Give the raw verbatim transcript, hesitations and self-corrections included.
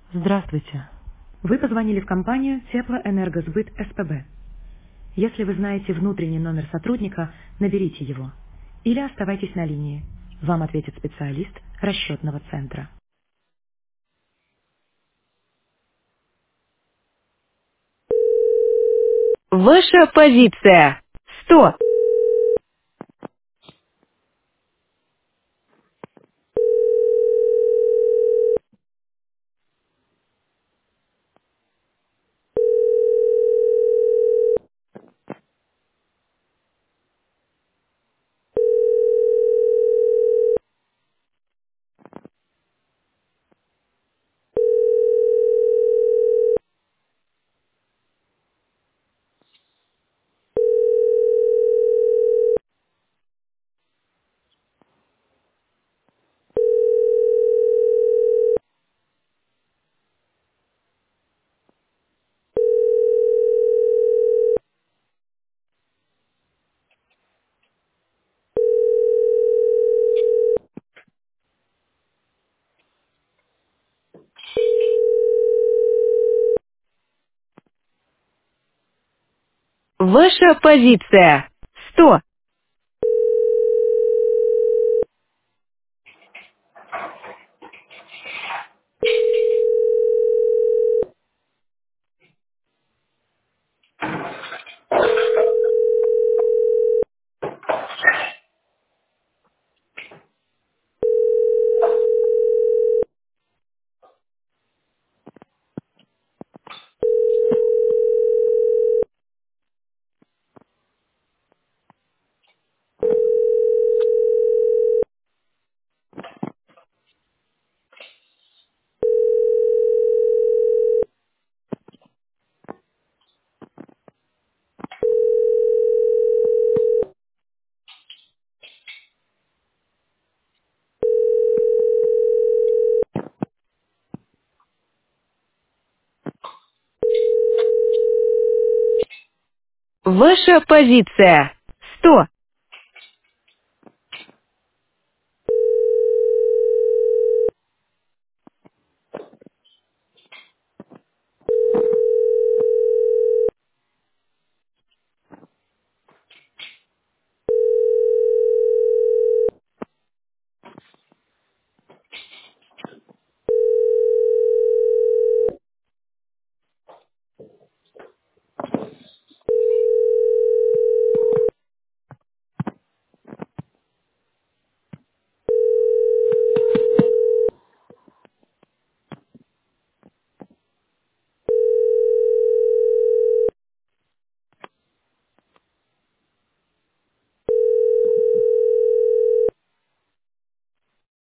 Здравствуйте. Вы позвонили в компанию Теплоэнергосбыт СПБ. Если вы знаете внутренний номер сотрудника, наберите его. Или оставайтесь на линии. Вам ответит специалист расчетного центра. Ваша позиция. сто. Ваша позиция. сто. Ваша позиция. сто.